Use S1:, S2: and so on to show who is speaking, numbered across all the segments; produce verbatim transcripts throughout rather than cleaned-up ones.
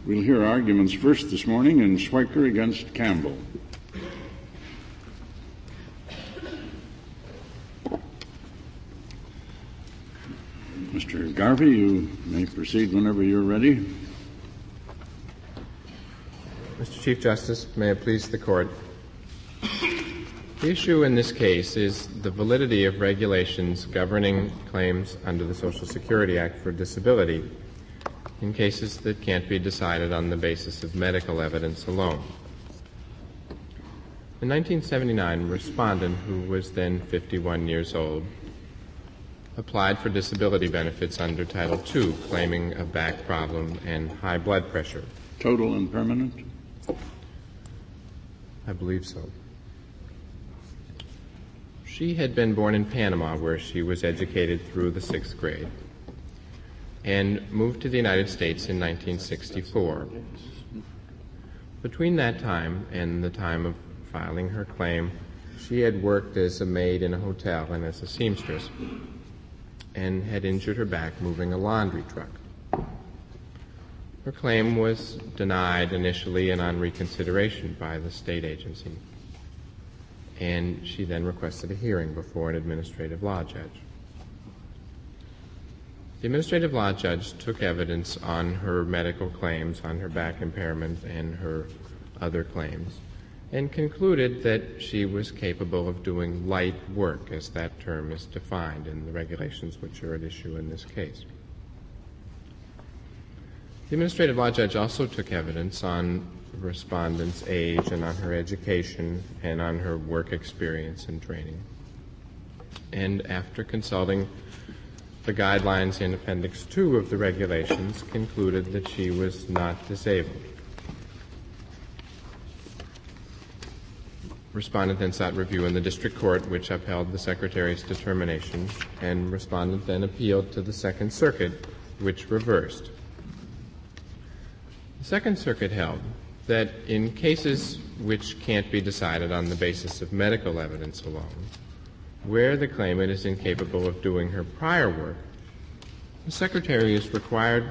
S1: We'll hear arguments first this morning in Schweiker against Campbell. Mister Garvey, you may proceed whenever you're ready.
S2: Mister Chief Justice, may it please the Court. The issue in this case is the validity of regulations governing claims under the Social Security Act for disability in cases that can't be decided on the basis of medical evidence alone. In nineteen seventy-nine, a respondent, who was then fifty-one years old, applied for disability benefits under Title two, claiming a back problem and high blood pressure.
S1: Total and permanent?
S2: I believe so. She had been born in Panama, where she was educated through the sixth grade, and moved to the United States in nineteen sixty-four. Between that time and the time of filing her claim, she had worked as a maid in a hotel and as a seamstress, and had injured her back moving a laundry truck. Her claim was denied initially and on reconsideration by the state agency, and she then requested a hearing before an administrative law judge. The administrative law judge took evidence on her medical claims, on her back impairment and her other claims, and concluded that she was capable of doing light work, as that term is defined in the regulations which are at issue in this case. The administrative law judge also took evidence on the respondent's age and on her education and on her work experience and training. And after consulting the guidelines in Appendix two of the regulations, concluded that she was not disabled. Respondent then sought review in the district court, which upheld the Secretary's determination, and respondent then appealed to the Second Circuit, which reversed. The Second Circuit held that in cases which can't be decided on the basis of medical evidence alone, where the claimant is incapable of doing her prior work, the Secretary is required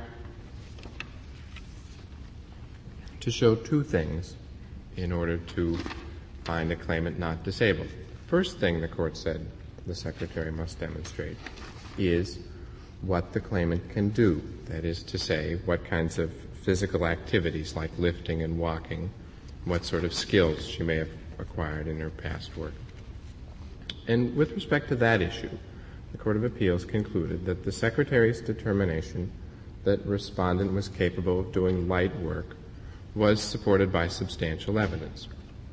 S2: to show two things in order to find a claimant not disabled. The first thing the Court said the Secretary must demonstrate is what the claimant can do, that is to say, what kinds of physical activities like lifting and walking, what sort of skills she may have acquired in her past work. And with respect to that issue, the Court of Appeals concluded that the Secretary's determination that respondent was capable of doing light work was supported by substantial evidence.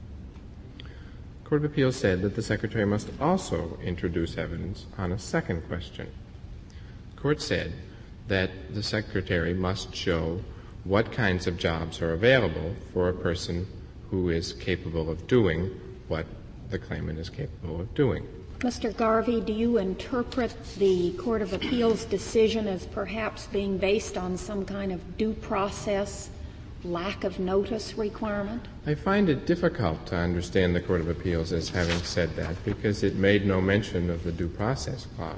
S2: The Court of Appeals said that the Secretary must also introduce evidence on a second question. The Court said that the Secretary must show what kinds of jobs are available for a person who is capable of doing what the claimant is capable of doing.
S3: Mister Garvey, do you interpret the Court of Appeals decision as perhaps being based on some kind of due process, lack of notice requirement?
S2: I find it difficult to understand the Court of Appeals as having said that, because it made no mention of the due process clause.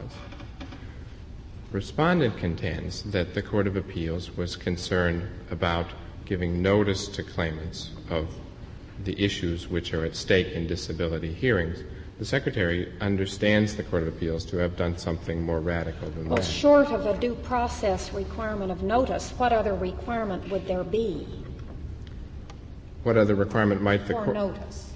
S2: Respondent contends that the Court of Appeals was concerned about giving notice to claimants of the issues which are at stake in disability hearings. The Secretary understands the Court of Appeals to have done something more radical than
S3: well,
S2: that.
S3: Well, short of a due process requirement of notice, what other requirement would there be?
S2: What other requirement might the
S3: Court?
S2: Court?
S3: For notice.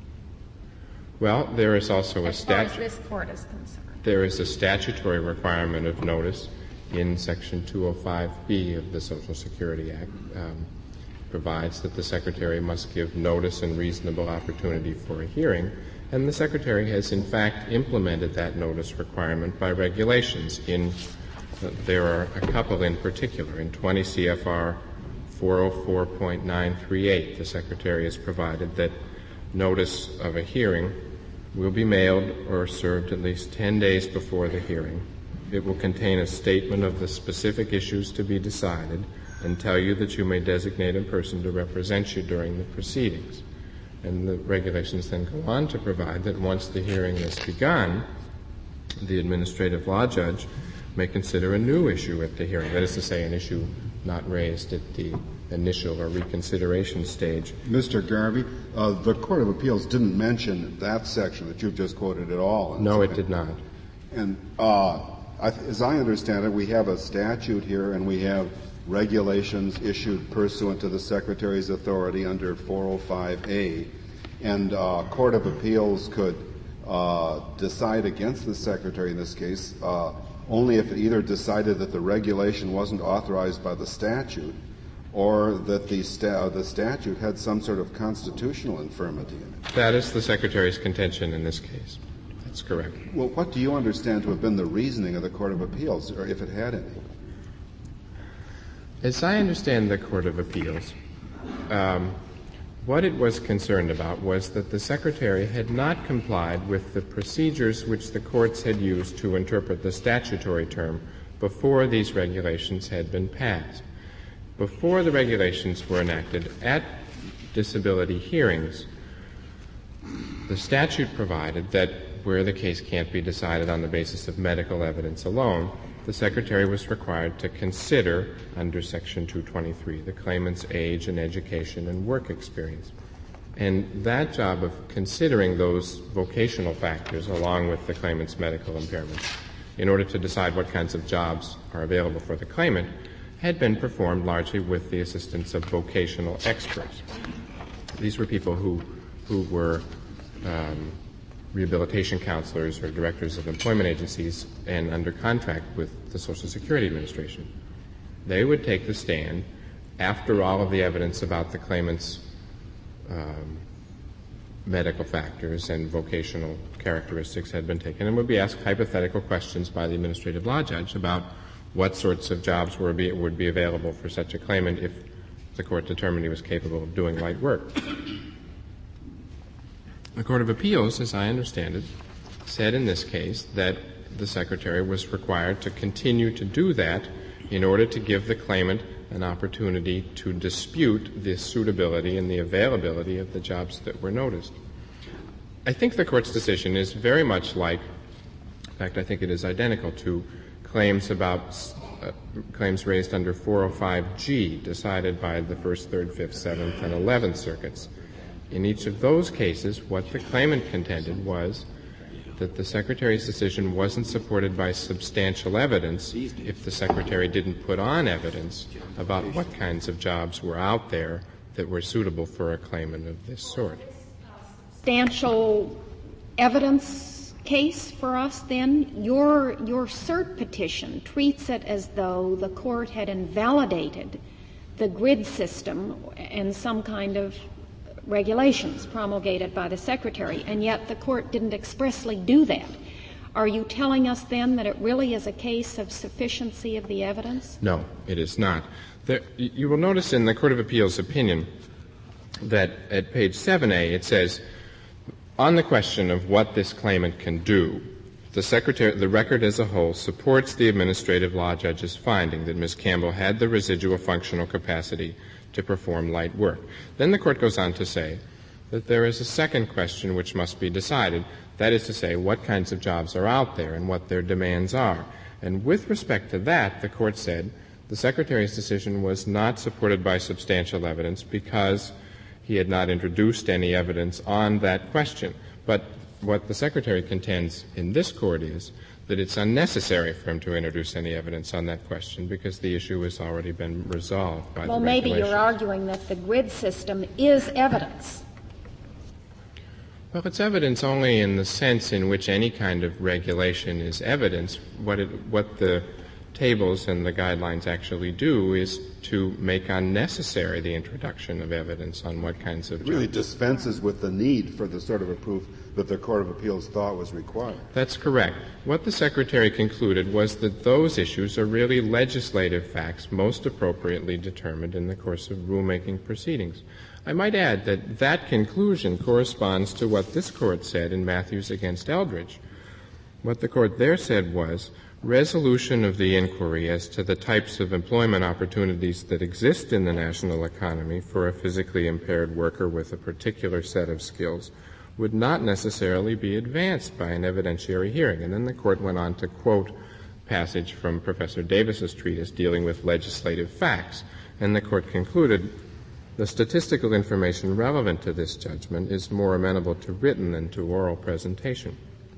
S2: Well, there is also
S3: as
S2: a
S3: statute.
S2: statute.
S3: As far as this Court is concerned.
S2: There is a statutory requirement of notice in Section two oh five B of the Social Security Act. Um, provides that the Secretary must give notice and reasonable opportunity for a hearing, and the Secretary has in fact implemented that notice requirement by regulations. In uh, there are a couple in particular. In twenty C F R four oh four point nine three eight, the Secretary has provided that notice of a hearing will be mailed or served at least ten days before the hearing. It will contain a statement of the specific issues to be decided and tell you that you may designate a person to represent you during the proceedings. And the regulations then go on to provide that once the hearing is begun, the administrative law judge may consider a new issue at the hearing, that is to say, an issue not raised at the initial or reconsideration stage.
S4: Mister Garvey, uh, the Court of Appeals didn't mention that section that you've just quoted at all.
S2: No, it did not.
S4: And uh, I th- as I understand it, we have a statute here and we have regulations issued pursuant to the Secretary's authority under four oh five A. And uh, Court of Appeals could uh, decide against the Secretary in this case uh, only if it either decided that the regulation wasn't authorized by the statute or that the, sta- the statute had some sort of constitutional infirmity in it.
S2: That is the Secretary's contention in this case. That's correct.
S4: Well, what do you understand to have been the reasoning of the Court of Appeals, or if it had any?
S2: As I understand the Court of Appeals, um, what it was concerned about was that the Secretary had not complied with the procedures which the courts had used to interpret the statutory term before these regulations had been passed. Before the regulations were enacted, at disability hearings, the statute provided that where the case can't be decided on the basis of medical evidence alone, the Secretary was required to consider, under Section two twenty-three, the claimant's age and education and work experience. And that job of considering those vocational factors along with the claimant's medical impairments in order to decide what kinds of jobs are available for the claimant had been performed largely with the assistance of vocational experts. These were people who, who were um, rehabilitation counselors or directors of employment agencies and under contract with the Social Security Administration. They would take the stand after all of the evidence about the claimant's um, medical factors and vocational characteristics had been taken and would be asked hypothetical questions by the administrative law judge about what sorts of jobs were be, would be available for such a claimant if the court determined he was capable of doing light work. The Court of Appeals, as I understand it, said in this case that the Secretary was required to continue to do that in order to give the claimant an opportunity to dispute the suitability and the availability of the jobs that were noticed. I think the Court's decision is very much like, in fact, I think it is identical to claims about uh, claims raised under four oh five G decided by the First, Third, Fifth, Seventh, and Eleventh Circuits. In each of those cases, what the claimant contended was that the Secretary's decision wasn't supported by substantial evidence if the Secretary didn't put on evidence about what kinds of jobs were out there that were suitable for a claimant of this sort.
S3: Substantial evidence case for us, then? Your, your cert petition treats it as though the court had invalidated the grid system and some kind of regulations promulgated by the Secretary, and yet the court didn't expressly do that. Are you telling us then that it really is a case of sufficiency of the evidence?
S2: No, it is not. There, you will notice in the Court of Appeals opinion that at page seven A it says, on the question of what this claimant can do, the Secretary, the record as a whole supports the administrative law judge's finding that Miz Campbell had the residual functional capacity to perform light work. Then the Court goes on to say that there is a second question which must be decided, that is to say, what kinds of jobs are out there and what their demands are. And with respect to that, the Court said the Secretary's decision was not supported by substantial evidence because he had not introduced any evidence on that question. But what the Secretary contends in this Court is that it's unnecessary for him to introduce any evidence on that question because the issue has already been resolved by
S3: well,
S2: the
S3: maybe
S2: regulations.
S3: You're arguing that the grid system is evidence.
S2: Well, it's evidence only in the sense in which any kind of regulation is evidence. What, it, what the tables and the guidelines actually do is to make unnecessary the introduction of evidence on what kinds of
S4: It really
S2: jobs.
S4: dispenses with the need for the sort of a proof that the Court of Appeals thought was required.
S2: That's correct. What the Secretary concluded was that those issues are really legislative facts most appropriately determined in the course of rulemaking proceedings. I might add that that conclusion corresponds to what this Court said in Matthews against Eldridge. What the Court there said was, resolution of the inquiry as to the types of employment opportunities that exist in the national economy for a physically impaired worker with a particular set of skills would not necessarily be advanced by an evidentiary hearing. And then the Court went on to quote passage from Professor Davis's treatise dealing with legislative facts. And the Court concluded the statistical information relevant to this judgment is more amenable to written than to oral presentation.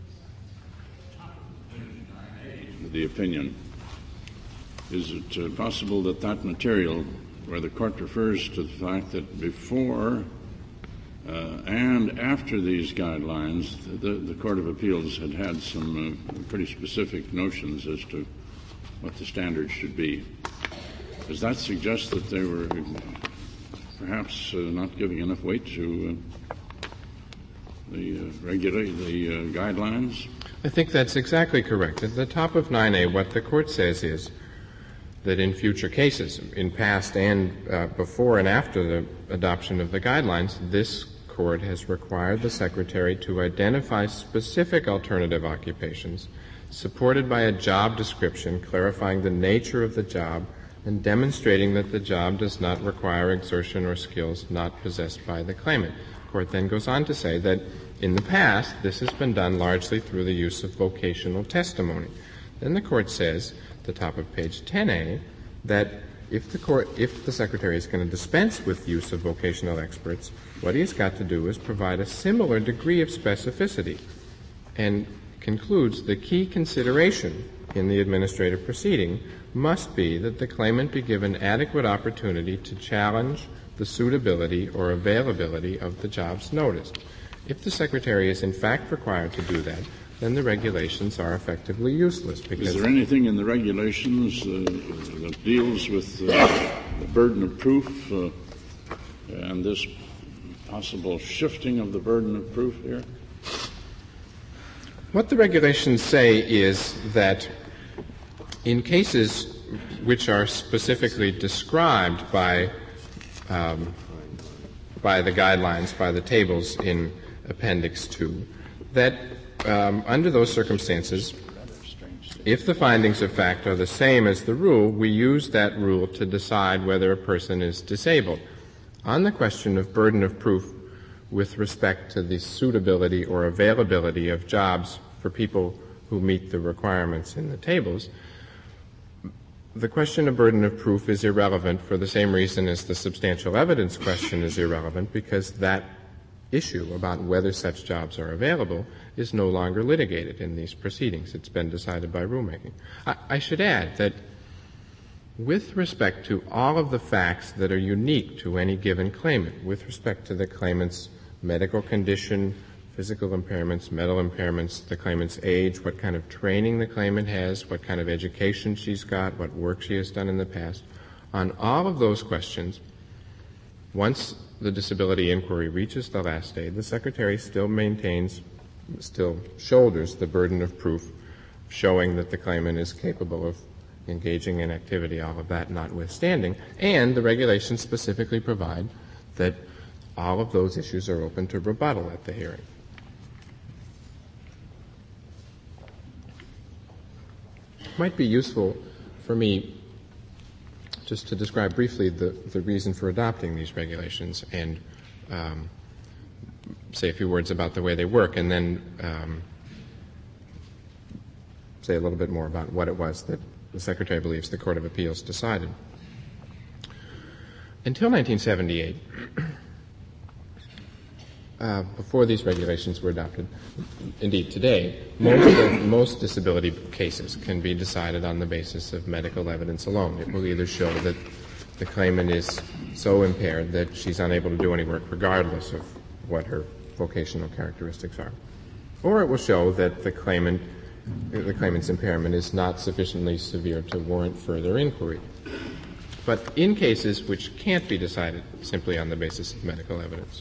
S1: The opinion. Is it uh, possible that that material, where the Court refers to the fact that before uh, and after these guidelines, the, the Court of Appeals had had some uh, pretty specific notions as to what the standards should be? Does that suggest that they were perhaps uh, not giving enough weight to uh, the uh, regula- the uh, guidelines?
S2: I think that's exactly correct. At the top of nine A, what the Court says is that in future cases, in past and uh, before and after the adoption of the guidelines, this Court has required the Secretary to identify specific alternative occupations supported by a job description clarifying the nature of the job and demonstrating that the job does not require exertion or skills not possessed by the claimant. The Court then goes on to say that in the past, this has been done largely through the use of vocational testimony. Then the Court says, at the top of page ten A, that if the court, if the Secretary is going to dispense with use of vocational experts, what he's got to do is provide a similar degree of specificity, and concludes the key consideration in the administrative proceeding must be that the claimant be given adequate opportunity to challenge the suitability or availability of the jobs noticed. If the Secretary is in fact required to do that, then the regulations are effectively useless. Because
S1: is there anything in the regulations uh, that deals with uh, the burden of proof uh, and this possible shifting of the burden of proof here?
S2: What the regulations say is that in cases which are specifically described by um, by the guidelines, by the tables in Appendix two, that um, under those circumstances, if the findings of fact are the same as the rule, we use that rule to decide whether a person is disabled. On the question of burden of proof with respect to the suitability or availability of jobs for people who meet the requirements in the tables, the question of burden of proof is irrelevant for the same reason as the substantial evidence question is irrelevant, because that issue about whether such jobs are available is no longer litigated in these proceedings. It's been decided by rulemaking. I, I should add that with respect to all of the facts that are unique to any given claimant, with respect to the claimant's medical condition, physical impairments, mental impairments, the claimant's age, what kind of training the claimant has, what kind of education she's got, what work she has done in the past, on all of those questions, once the disability inquiry reaches the last stage, the Secretary still maintains, still shoulders the burden of proof showing that the claimant is capable of engaging in activity, all of that notwithstanding, and the regulations specifically provide that all of those issues are open to rebuttal at the hearing. It might be useful for me just to describe briefly the, the reason for adopting these regulations and um, say a few words about the way they work, and then um, say a little bit more about what it was that the Secretary believes the Court of Appeals decided. Until nineteen seventy-eight, uh, before these regulations were adopted, indeed today, most, of, most disability cases can be decided on the basis of medical evidence alone. It will either show that the claimant is so impaired that she's unable to do any work regardless of what her vocational characteristics are, or it will show that the claimant the claimant's impairment is not sufficiently severe to warrant further inquiry. But in cases which can't be decided simply on the basis of medical evidence,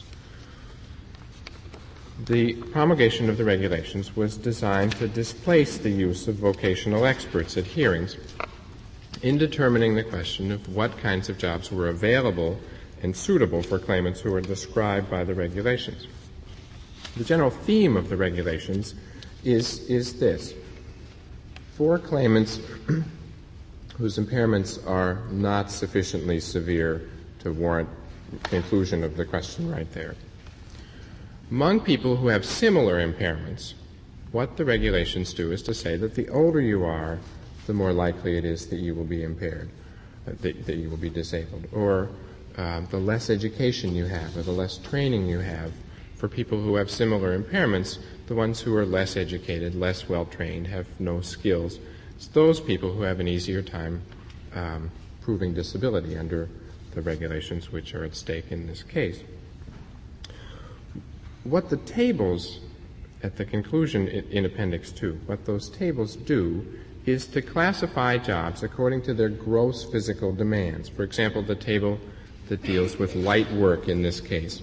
S2: the promulgation of the regulations was designed to displace the use of vocational experts at hearings in determining the question of what kinds of jobs were available and suitable for claimants who are described by the regulations. The general theme of the regulations is, is this. For claimants whose impairments are not sufficiently severe to warrant inclusion of the question right there, among people who have similar impairments, what the regulations do is to say that the older you are, the more likely it is that you will be impaired, uh, that, that you will be disabled. Or uh, the less education you have, or the less training you have for people who have similar impairments, the ones who are less educated, less well-trained, have no skills, it's those people who have an easier time um, proving disability under the regulations which are at stake in this case. What the tables at the conclusion in Appendix two, what those tables do is to classify jobs according to their gross physical demands. For example, the table that deals with light work in this case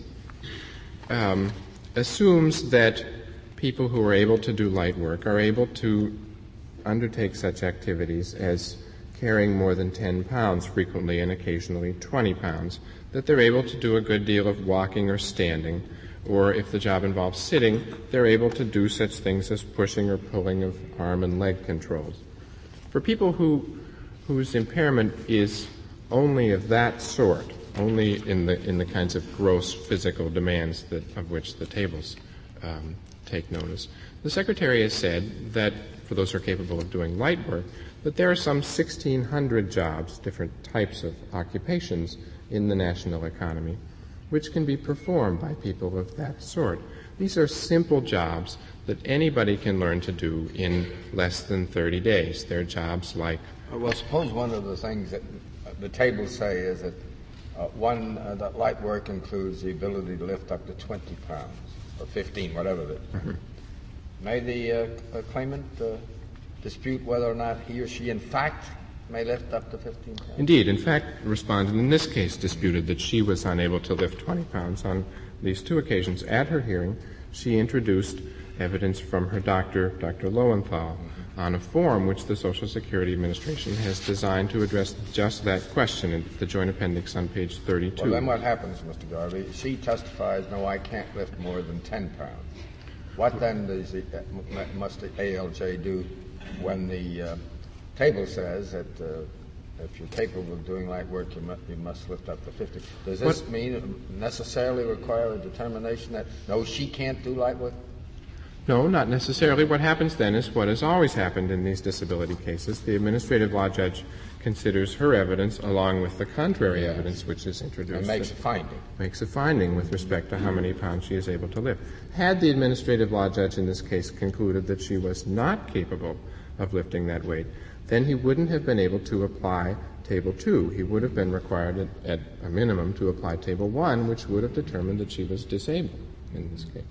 S2: um, assumes that people who are able to do light work are able to undertake such activities as carrying more than ten pounds frequently and occasionally twenty pounds, that they're able to do a good deal of walking or standing, or if the job involves sitting, they're able to do such things as pushing or pulling of arm and leg controls. For people who whose impairment is only of that sort, only in the in the kinds of gross physical demands that of which the tables um, take notice, the Secretary has said that for those who are capable of doing light work, that there are some sixteen hundred jobs, different types of occupations in the national economy, which can be performed by people of that sort. These are simple jobs that anybody can learn to do in less than thirty days. They're jobs like...
S5: Well, suppose one of the things that the tables say is that uh, one, uh, that light work includes the ability to lift up to twenty pounds, or fifteen, whatever it is. Mm-hmm. May the uh, uh, claimant uh, dispute whether or not he or she in fact may lift up to fifteen pounds?
S2: Indeed. In fact, the respondent in this case disputed that she was unable to lift twenty pounds on these two occasions. At her hearing, she introduced evidence from her doctor, Doctor Lowenthal, mm-hmm. on a form which the Social Security Administration has designed to address just that question in the Joint Appendix on page thirty-two.
S5: Well, then what happens, Mister Garvey? She testifies, no, I can't lift more than ten pounds. What then does the, uh, must the A L J do when the uh, table says that uh, if you're capable of doing light work, you must, you must lift up to fifty? Does this what? mean necessarily require a determination that, no, she can't do light work?
S2: No, not necessarily. What happens then is what has always happened in these disability cases. The administrative law judge considers her evidence along with the contrary yes. evidence which is introduced.
S5: And makes a finding.
S2: Makes a finding with respect to how many pounds she is able to lift. Had the administrative law judge in this case concluded that she was not capable of lifting that weight, then he wouldn't have been able to apply Table two. He would have been required at, at a minimum to apply Table one, which would have determined that she was disabled in this case.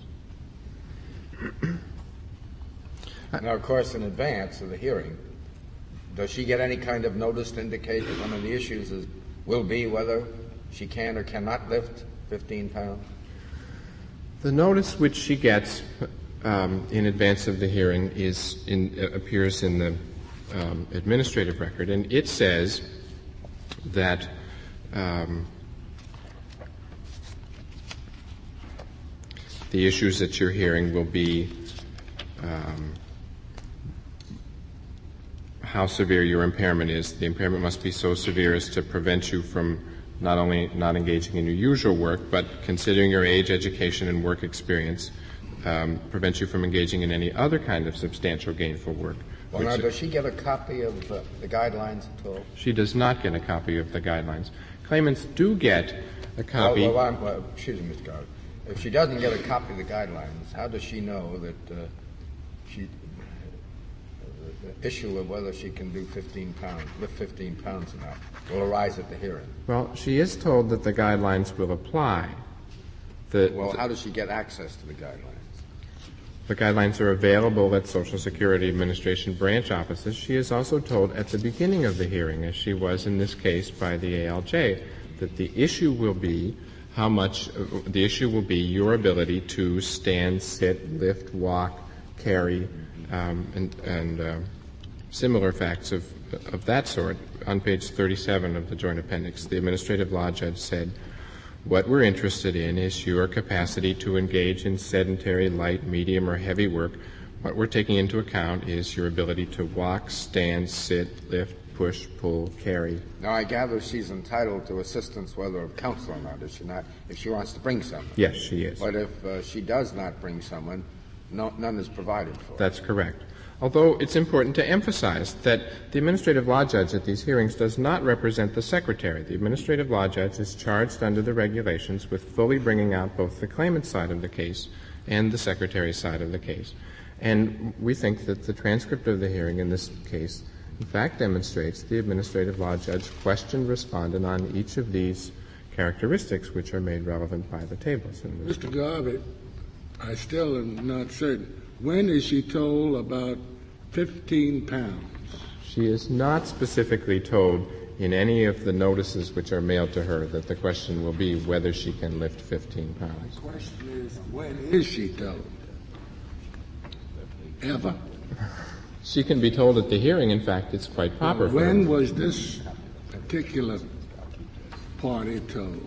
S5: Now, of course, in advance of the hearing, does she get any kind of notice to indicate that one of the issues is, will be whether she can or cannot lift fifteen pounds?
S2: The notice which she gets um, in advance of the hearing is in, uh, appears in the um, administrative record, and it says that um, the issues that you're hearing will be um, how severe your impairment is. The impairment must be so severe as to prevent you from not only not engaging in your usual work, but considering your age, education, and work experience, um, prevent you from engaging in any other kind of substantial gainful work.
S5: Well, now, does she get a copy of uh, the guidelines at all?
S2: She does not get a copy of the guidelines. Claimants do get a copy.
S5: Well, well, I'm, well excuse me, Mister Garvey. If she doesn't get a copy of the guidelines, how does she know that uh, she the issue of whether she can do fifteen pounds, lift fifteen pounds or not, will arise at the hearing?
S2: Well, she is told that the guidelines will apply. The,
S5: well, how does she get access to the guidelines?
S2: The guidelines are available at Social Security Administration branch offices. She is also told at the beginning of the hearing, as she was in this case by the A L J, that the issue will be how much, uh, the issue will be your ability to stand, sit, lift, walk, carry, um, and, and uh, similar facts of, of that sort. On page thirty-seven of the Joint Appendix, the administrative law judge said, what we're interested in is your capacity to engage in sedentary, light, medium, or heavy work. What we're taking into account is your ability to walk, stand, sit, lift, push, pull, carry.
S5: Now, I gather she's entitled to assistance, whether of counsel or not, is she not, if she wants to bring someone?
S2: Yes, she is.
S5: But if uh, she does not bring someone, no, none is provided for.
S2: That's correct. Although it's important to emphasize that the administrative law judge at these hearings does not represent the secretary. The administrative law judge is charged under the regulations with fully bringing out both the claimant's side of the case and the secretary's side of the case. And we think that the transcript of the hearing in this case, in fact, demonstrates the administrative law judge questioned respondent on each of these characteristics which are made relevant by the tables.
S6: Mister Garvey, I still am not certain. When is she told about fifteen pounds?
S2: She is not specifically told in any of the notices which are mailed to her that the question will be whether she can lift fifteen pounds.
S6: The question is, when is she told? Ever?
S2: She can be told at the hearing. In fact, it's quite proper.
S6: Well, when was this particular party told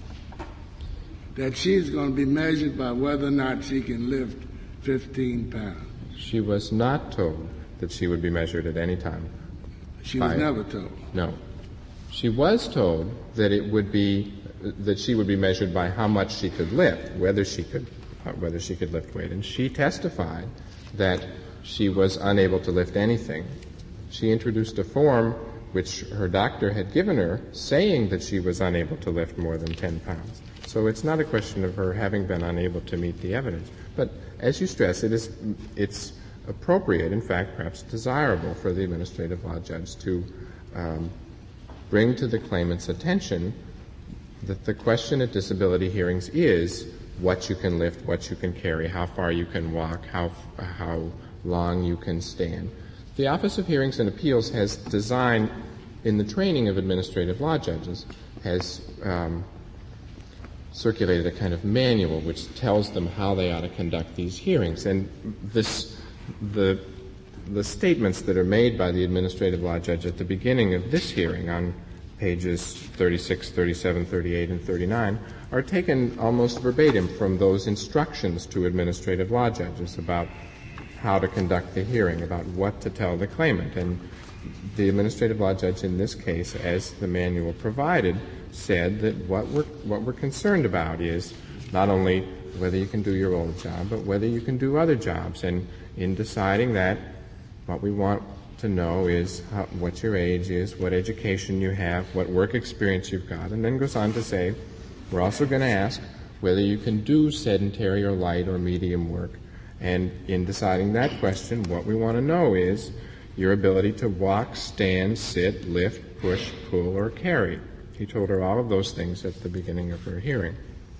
S6: that she's going to be measured by whether or not she can lift fifteen pounds?
S2: She was not told that she would be measured at any time.
S6: She was never told?
S2: No. She was told that it would be, that she would be measured by how much she could lift, whether she could, uh, whether she could lift weight. And she testified that she was unable to lift anything. She introduced a form which her doctor had given her saying that she was unable to lift more than ten pounds. So it's not a question of her having been unable to meet the evidence. But as you stress, it is, it's appropriate, in fact, perhaps desirable for the administrative law judge to um, bring to the claimant's attention that the question at disability hearings is what you can lift, what you can carry, how far you can walk, how, how long you can stand. The Office of Hearings and Appeals has designed, in the training of administrative law judges, has um, circulated a kind of manual which tells them how they ought to conduct these hearings. And this, the, the statements that are made by the administrative law judge at the beginning of this hearing on pages thirty-six, thirty-seven, thirty-eight, and thirty-nine are taken almost verbatim from those instructions to administrative law judges about how to conduct the hearing, about what to tell the claimant. And the administrative law judge in this case, as the manual provided, said that what we're, what we're concerned about is not only whether you can do your old job, but whether you can do other jobs. And in deciding that, what we want to know is how, what your age is, what education you have, what work experience you've got, and then goes on to say, we're also going to ask whether you can do sedentary or light or medium work. And in deciding that question, what we want to know is your ability to walk, stand, sit, lift, push, pull, or carry. He told her all of those things at the beginning of her hearing.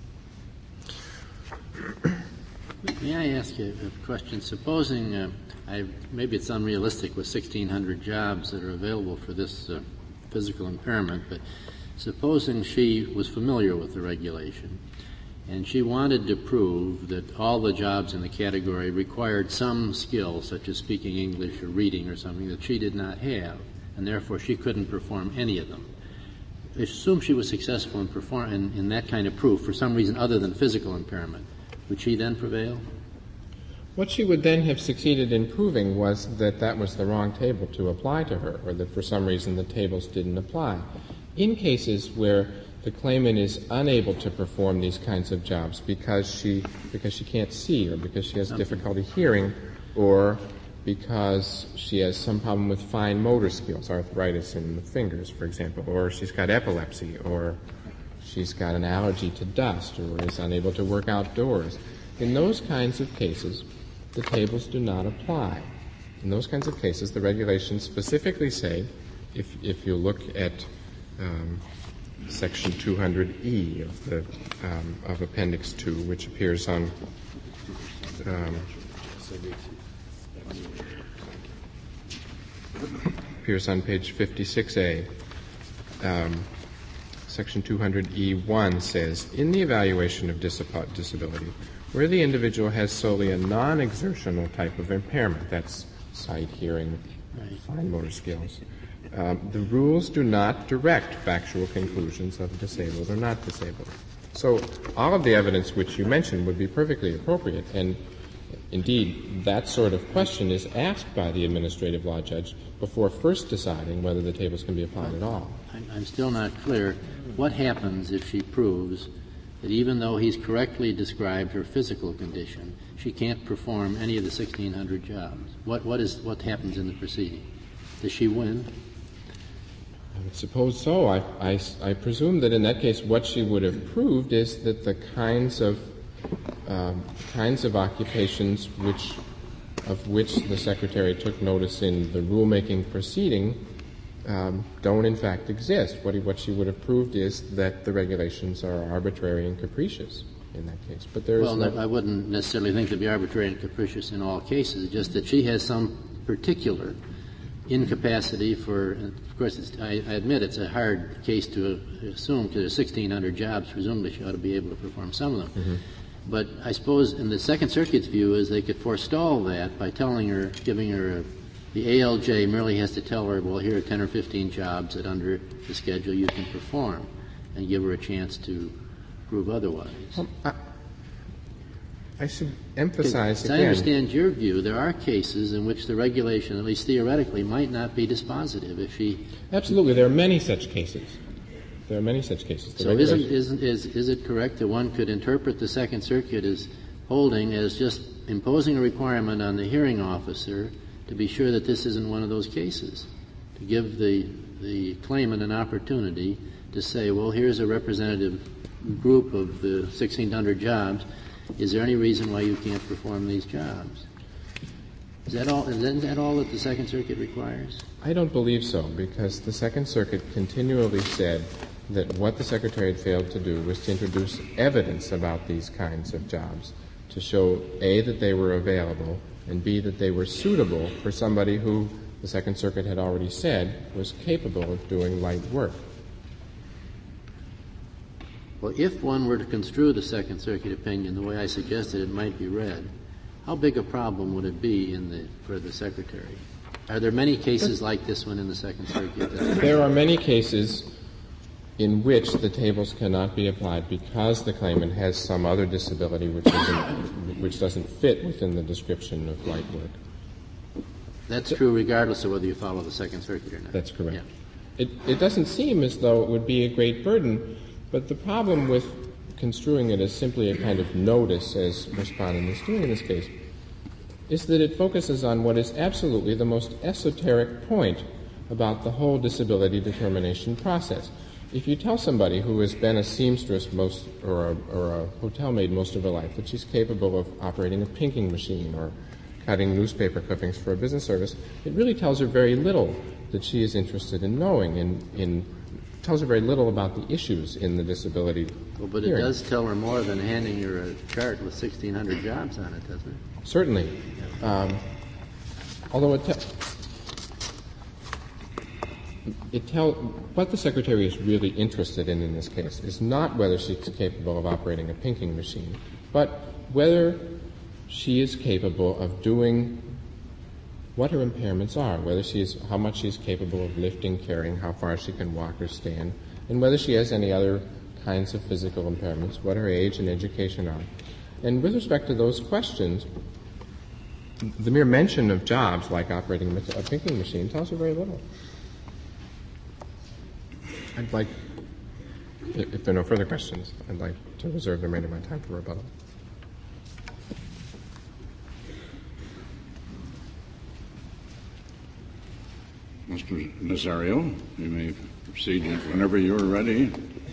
S7: May I ask you a question? Supposing, uh, I, maybe it's unrealistic with sixteen hundred jobs that are available for this uh, physical impairment, but supposing she was familiar with the regulation and she wanted to prove that all the jobs in the category required some skill, such as speaking English or reading or something, that she did not have, and therefore she couldn't perform any of them. Assume she was successful in, perform, in, in that kind of proof for some reason other than physical impairment. Would she then prevail?
S2: What she would then have succeeded in proving was that that was the wrong table to apply to her, or that for some reason the tables didn't apply. In cases where the claimant is unable to perform these kinds of jobs because she because she can't see, or because she has difficulty hearing, or because she has some problem with fine motor skills, arthritis in the fingers, for example, or she's got epilepsy, or she's got an allergy to dust, or is unable to work outdoors. In those kinds of cases, the tables do not apply. In those kinds of cases, the regulations specifically say, if if you look at um, Section two hundred E of the um, of Appendix two, which appears on um, appears on page fifty-six A. Um, Section two hundred E one says, in the evaluation of disab- disability, where the individual has solely a non-exertional type of impairment, that's sight, hearing, right, fine motor skills, Um, the rules do not direct factual conclusions of disabled or not disabled. So all of the evidence which you mentioned would be perfectly appropriate, and indeed that sort of question is asked by the administrative law judge before first deciding whether the tables can be applied at all.
S7: I'm, I'm still not clear. What happens if she proves that even though he's correctly described her physical condition, she can't perform any of the sixteen hundred jobs? What, what, is, what happens in the proceeding? Does she win?
S2: I would suppose so. I, I, I presume that in that case what she would have proved is that the kinds of um, kinds of occupations which of which the Secretary took notice in the rulemaking proceeding um, don't in fact exist. What, he, what she would have proved is that the regulations are arbitrary and capricious in that case. But there is
S7: well,
S2: no...
S7: I wouldn't necessarily think they'd be arbitrary and capricious in all cases, just that she has some particular incapacity for, of course, it's, I, I admit it's a hard case to assume because there's sixteen hundred jobs, presumably she ought to be able to perform some of them.
S2: Mm-hmm.
S7: But I suppose in the Second Circuit's view is they could forestall that by telling her, giving her, a, the A L J merely has to tell her, well, here are ten or fifteen jobs that under the schedule you can perform, and give her a chance to prove otherwise.
S2: Um, I, I should emphasize
S7: As
S2: again...
S7: I understand your view, there are cases in which the regulation, at least theoretically, might not be dispositive if she...
S2: Absolutely. There are many such cases. There are many such cases. The
S7: so isn't, isn't, is, is it correct that one could interpret the Second Circuit as holding as just imposing a requirement on the hearing officer to be sure that this isn't one of those cases, to give the, the claimant an opportunity to say, well, here's a representative group of the sixteen hundred jobs. Is there any reason why you can't perform these jobs? Is that all, is that all that the Second Circuit requires?
S2: I don't believe so, because the Second Circuit continually said that what the Secretary had failed to do was to introduce evidence about these kinds of jobs, to show, A, that they were available, and B, that they were suitable for somebody who, the Second Circuit had already said, was capable of doing light work.
S7: Well, if one were to construe the Second Circuit opinion the way I suggested it might be read, how big a problem would it be in the, for the Secretary? Are there many cases like this one in the Second Circuit?
S2: There are many cases in which the tables cannot be applied because the claimant has some other disability which doesn't, which doesn't fit within the description of light work.
S7: That's so, true regardless of whether you follow the Second Circuit or not.
S2: That's correct.
S7: Yeah.
S2: It, it doesn't seem as though it would be a great burden, but the problem with construing it as simply a kind of notice, as Respondent is doing in this case, is that it focuses on what is absolutely the most esoteric point about the whole disability determination process. If you tell somebody who has been a seamstress most, or a, or a hotel maid most of her life that she's capable of operating a pinking machine or cutting newspaper clippings for a business service, it really tells her very little that she is interested in knowing, in, in tells her very little about the issues in the disability
S7: Well, but
S2: hearing.
S7: It does tell her more than handing her a chart with sixteen hundred jobs on it, doesn't it?
S2: Certainly. Um, although it, te- it tell what the Secretary is really interested in in this case is not whether she's capable of operating a pinking machine, but whether she is capable of doing what her impairments are, whether she is, how much she is capable of lifting, carrying, how far she can walk or stand, and whether she has any other kinds of physical impairments, what her age and education are. And with respect to those questions, the mere mention of jobs like operating a pinking machine tells her very little. I'd like, if there are no further questions, I'd like to reserve the remainder of my time for rebuttal.
S1: Mister Nazario, you may proceed whenever you're ready.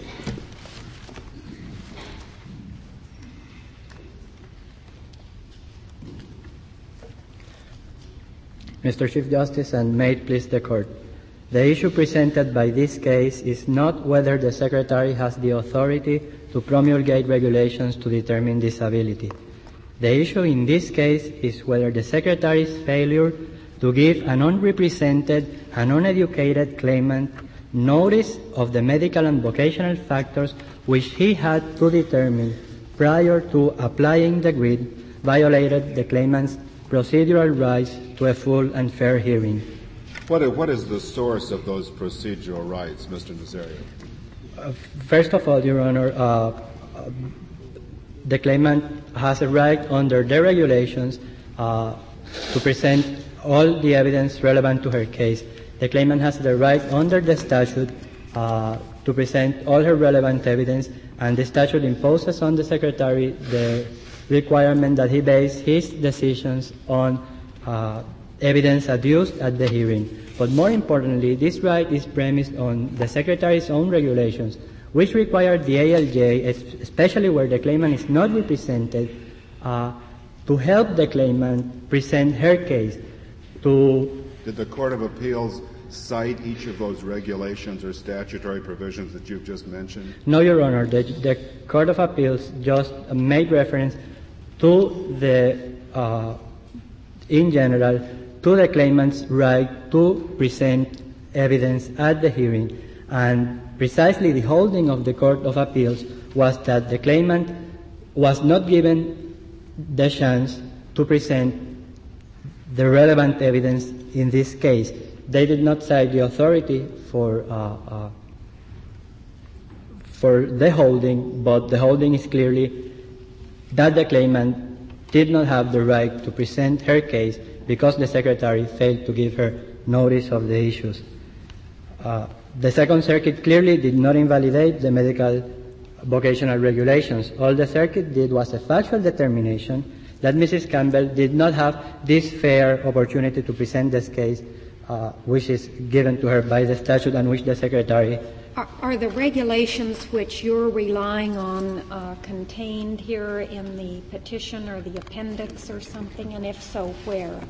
S8: Mister Chief Justice, and may it please the Court, the issue presented by this case is not whether the Secretary has the authority to promulgate regulations to determine disability. The issue in this case is whether the Secretary's failure to give an unrepresented and uneducated claimant notice of the medical and vocational factors which he had to determine prior to applying the grid violated the claimant's procedural rights to a full and fair hearing.
S4: What, what is the source of those procedural rights, Mister Nazario?
S8: Uh, first of all, Your Honor, uh, uh, the claimant has a right under the regulations uh, to present all the evidence relevant to her case. The claimant has the right under the statute uh, to present all her relevant evidence, and the statute imposes on the Secretary the requirement that he base his decisions on uh, evidence adduced at the hearing. But more importantly, this right is premised on the Secretary's own regulations, which require the A L J, especially where the claimant is not represented, uh, to help the claimant present her case. To
S4: Did the Court of Appeals cite each of those regulations or statutory provisions that you've just mentioned?
S8: No, Your Honor. The, the Court of Appeals just made reference to the, uh, in general, to the claimant's right to present evidence at the hearing. And precisely the holding of the Court of Appeals was that the claimant was not given the chance to present the relevant evidence in this case. They did not cite the authority for uh, uh, for the holding, but the holding is clearly that the claimant did not have the right to present her case because the Secretary failed to give her notice of the issues. Uh, the Second Circuit clearly did not invalidate the medical vocational regulations. All the Circuit did was a factual determination that Missus Campbell did not have this fair opportunity to present this case, uh, which is given to her by the statute and which the Secretary.
S3: Are, are the regulations which you're relying on uh, contained here in the petition or the appendix or something? And if so, where?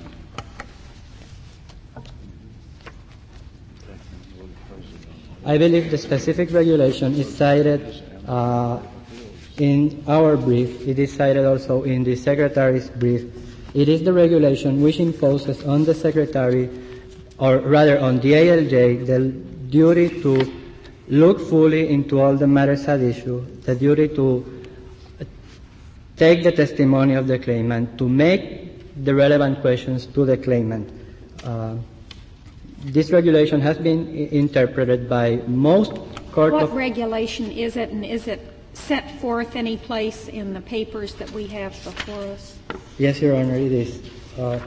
S8: I believe the specific regulation is cited uh, in our brief. It is cited also in the Secretary's brief. It is the regulation which imposes on the Secretary, or rather on the A L J, the duty to look fully into all the matters at issue, the duty to take the testimony of the claimant, to make the relevant questions to the claimant. Uh, this regulation has been I- interpreted by most court
S3: What
S8: of...
S3: regulation is it, and is it set forth any place in the papers that we have before us?
S8: Yes, Your Honor, it is. Uh,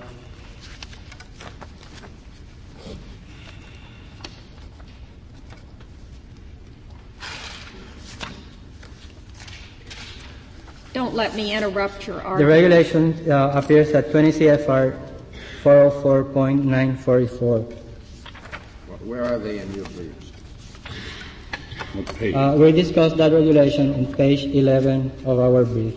S3: Don't let me interrupt your argument.
S8: the regulation uh, appears at twenty C F R four oh four point nine forty-four.
S5: Where are they in your briefs?
S1: What page?
S8: Uh, we discussed that regulation on page eleven of our brief.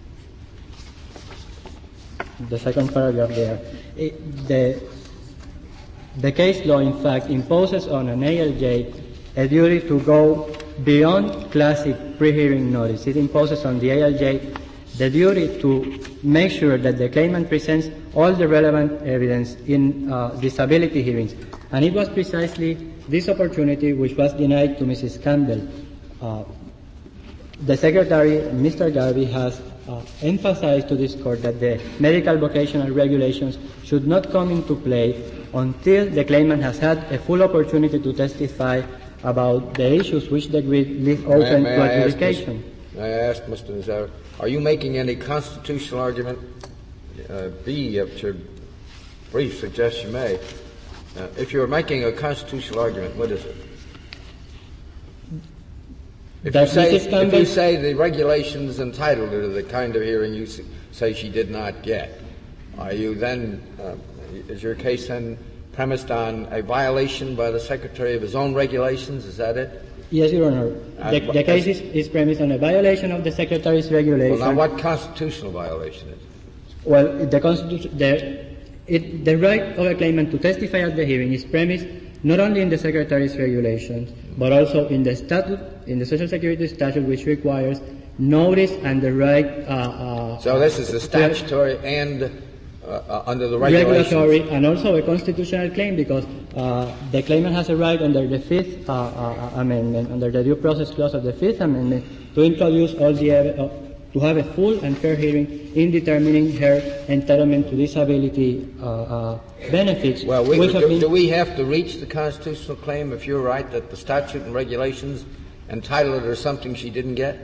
S8: The second paragraph there. It, the, the case law, in fact, imposes on an A L J a duty to go beyond classic pre-hearing notice. It imposes on the A L J the duty to make sure that the claimant presents all the relevant evidence in uh, disability hearings. And it was precisely this opportunity which was denied to Missus Campbell. Uh, the Secretary, Mister Garvey, has uh, emphasized to this Court that the medical vocational regulations should not come into play until the claimant has had a full opportunity to testify about the issues which they leave open
S5: may, may
S8: to
S5: I
S8: adjudication.
S5: Ask, may I ask, Mister Nazar, are you making any constitutional argument? Uh, B, if your brief suggests you may. Uh, if you're making a constitutional argument, what is it? If you, say, if you say the regulations entitled her to the kind of hearing you say she did not get, are you then, uh, is your case then premised on a violation by the Secretary of his own regulations? Is that it?
S8: Yes, Your Honor. The, the case is, is premised on a violation of the Secretary's regulation.
S5: Well, now what constitutional violation is it?
S8: Well, the Constitution, the, it, the right of a claimant to testify at the hearing is premised not only in the Secretary's regulations, but also in the statute, in the Social Security statute, which requires notice and the right. Uh, uh,
S5: so this is a statutory and uh, uh, under the regulations.
S8: Regulatory and also a constitutional claim, because uh, the claimant has a right under the Fifth uh, uh, Amendment, under the Due Process Clause of the Fifth Amendment, to introduce all the uh, to have a full and fair hearing in determining her entitlement to disability uh, uh, benefits.
S5: Well, we,
S8: which
S5: do,
S8: have been,
S5: do we have to reach the constitutional claim if you're right that the statute and regulations entitled her to something she didn't get?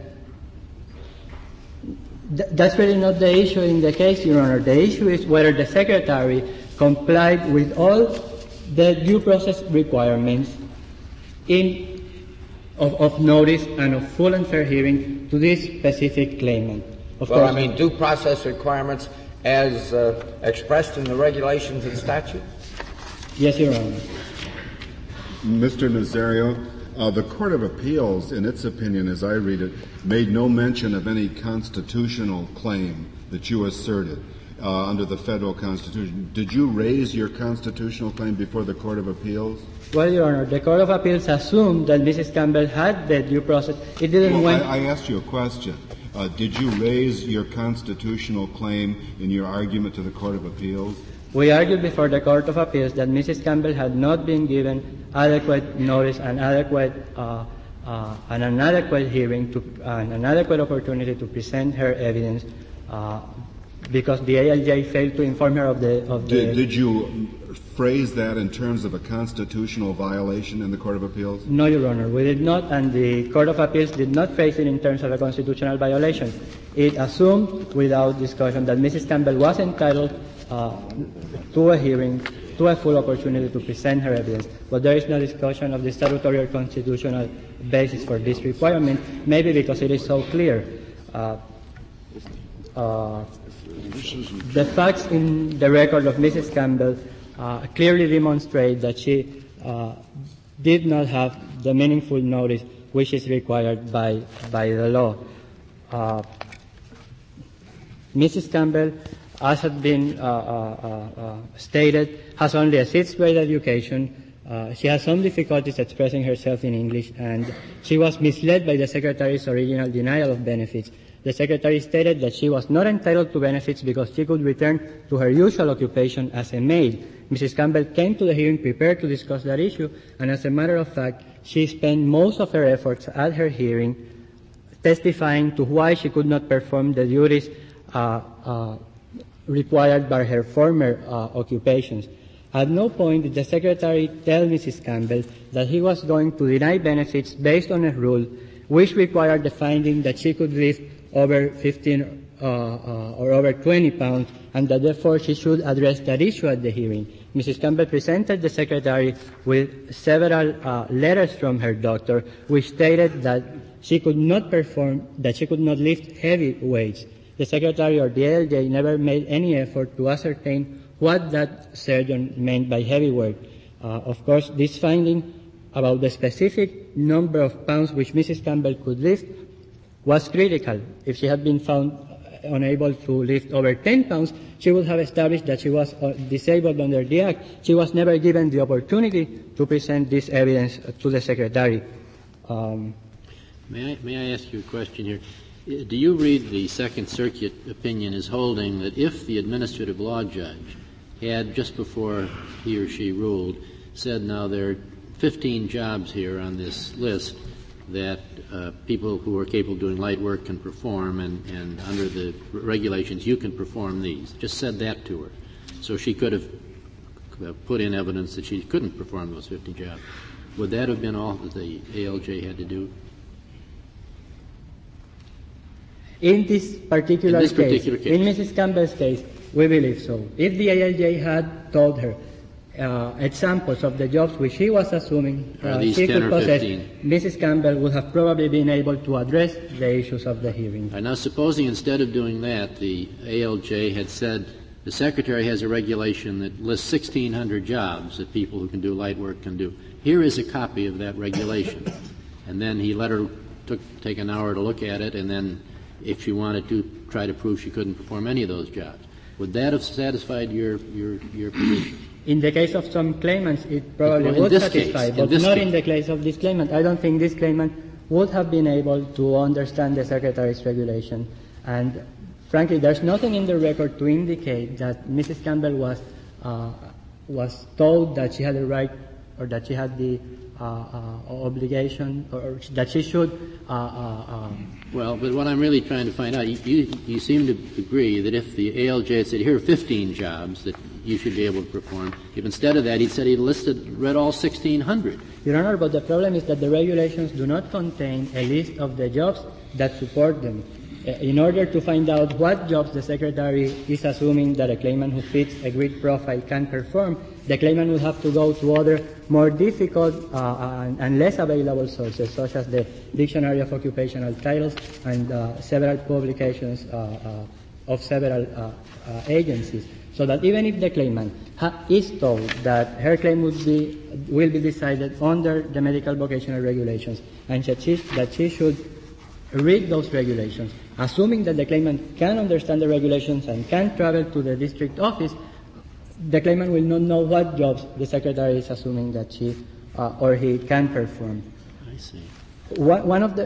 S8: Th- that's really not the issue in the case, Your Honor. The issue is whether the Secretary complied with all the due process requirements in of, of notice and of full and fair hearing to this specific claimant. Of
S5: well,
S8: course,
S5: I mean, due process requirements as uh, expressed in the regulations and statutes?
S8: Yes, Your Honor.
S4: Mister Nazario, uh, the Court of Appeals, in its opinion, as I read it, made no mention of any constitutional claim that you asserted uh, under the federal Constitution. Did you raise your constitutional claim before the Court of Appeals?
S8: Well, Your Honor, the Court of Appeals assumed that Missus Campbell had the due process. It didn't
S4: well,
S8: went...
S4: I, I asked you a question. Uh, did you raise your constitutional claim in your argument to the Court of Appeals?
S8: We argued before the Court of Appeals that Missus Campbell had not been given adequate notice and adequate uh, uh, and an adequate hearing to and an adequate opportunity to present her evidence uh, because the A L J failed to inform her of the of the.
S4: Did, did you phrase that in terms of a constitutional violation in the Court of Appeals?
S8: No, Your Honor, we did not, and the Court of Appeals did not phrase it in terms of a constitutional violation. It assumed, without discussion, that Missus Campbell was entitled uh, to a hearing, to a full opportunity to present her evidence, but there is no discussion of the statutory or constitutional basis for this requirement, maybe because it is so clear. Uh, uh, the facts in the record of Missus Campbell Uh, clearly demonstrate that she uh, did not have the meaningful notice which is required by by the law. Uh, Missus Campbell, as had been uh, uh, uh, stated, has only a sixth grade education. Uh, she has some difficulties expressing herself in English, and she was misled by the Secretary's original denial of benefits. The Secretary stated that she was not entitled to benefits because she could return to her usual occupation as a maid. Missus Campbell came to the hearing prepared to discuss that issue, and as a matter of fact, she spent most of her efforts at her hearing testifying to why she could not perform the duties uh, uh, required by her former uh, occupations. At no point did the Secretary tell Missus Campbell that he was going to deny benefits based on a rule which required the finding that she could lift over fifteen uh, uh, or over twenty pounds, and that therefore she should address that issue at the hearing. Missus Campbell presented the Secretary with several uh, letters from her doctor which stated that she could not perform, that she could not lift heavy weights. The Secretary or the A L J never made any effort to ascertain what that surgeon meant by heavy weight. Uh, of course, this finding about the specific number of pounds which Missus Campbell could lift was critical. If she had been found unable to lift over ten pounds, she would have established that she was uh, disabled under the Act. She was never given the opportunity to present this evidence uh, to the Secretary. Um,
S7: may I, may I ask you a question here? Do you read the Second Circuit opinion as holding that if the administrative law judge had, just before he or she ruled, said, now there are fifteen jobs here on this list that uh, people who are capable of doing light work can perform, and, and under the regulations you can perform these, just said that to her, so she could have uh, put in evidence that she couldn't perform those fifty jobs, would that have been all that the A L J had to do?
S8: In this particular,
S7: in this
S8: case,
S7: particular case,
S8: in Missus Campbell's case, we believe so. If the A L J had told her uh, examples of the jobs which she was assuming uh, she could possess, Missus Campbell would have probably been able to address the issues of the hearing.
S7: Right, now, supposing instead of doing that, the A L J had said the Secretary has a regulation that lists sixteen hundred jobs that people who can do light work can do. Here is a copy of that regulation. And then he let her took, take an hour to look at it, and then if she wanted to try to prove she couldn't perform any of those jobs. Would that have satisfied your, your, your position?
S8: In the case of some claimants, it probably
S7: well,
S8: would
S7: case,
S8: satisfy, but not
S7: case.
S8: in the case of this claimant. I don't think this claimant would have been able to understand the Secretary's regulation. And frankly, there's nothing in the record to indicate that Missus Campbell was uh, was told that she had a right or that she had the uh, uh, obligation or that she should uh, uh, um,
S7: Well, but what I'm really trying to find out, you, you, you seem to agree that if the A L J had said, here are fifteen jobs that you should be able to perform, if instead of that he said he listed, read all sixteen hundred.
S8: Your Honor, but the problem is that the regulations do not contain a list of the jobs that support them. in order to find out what jobs the Secretary is assuming that a claimant who fits a grid profile can perform, the claimant will have to go to other more difficult uh, and, and less available sources, such as the Dictionary of Occupational Titles and uh, several publications uh, uh, of several uh, uh, agencies. So that even if the claimant ha- is told that her claim would be, will be decided under the medical vocational regulations and that she, that she should read those regulations, assuming that the claimant can understand the regulations and can travel to the district office, the claimant will not know what jobs the Secretary is assuming that she uh, or he can perform.
S7: I see.
S8: One, one of the,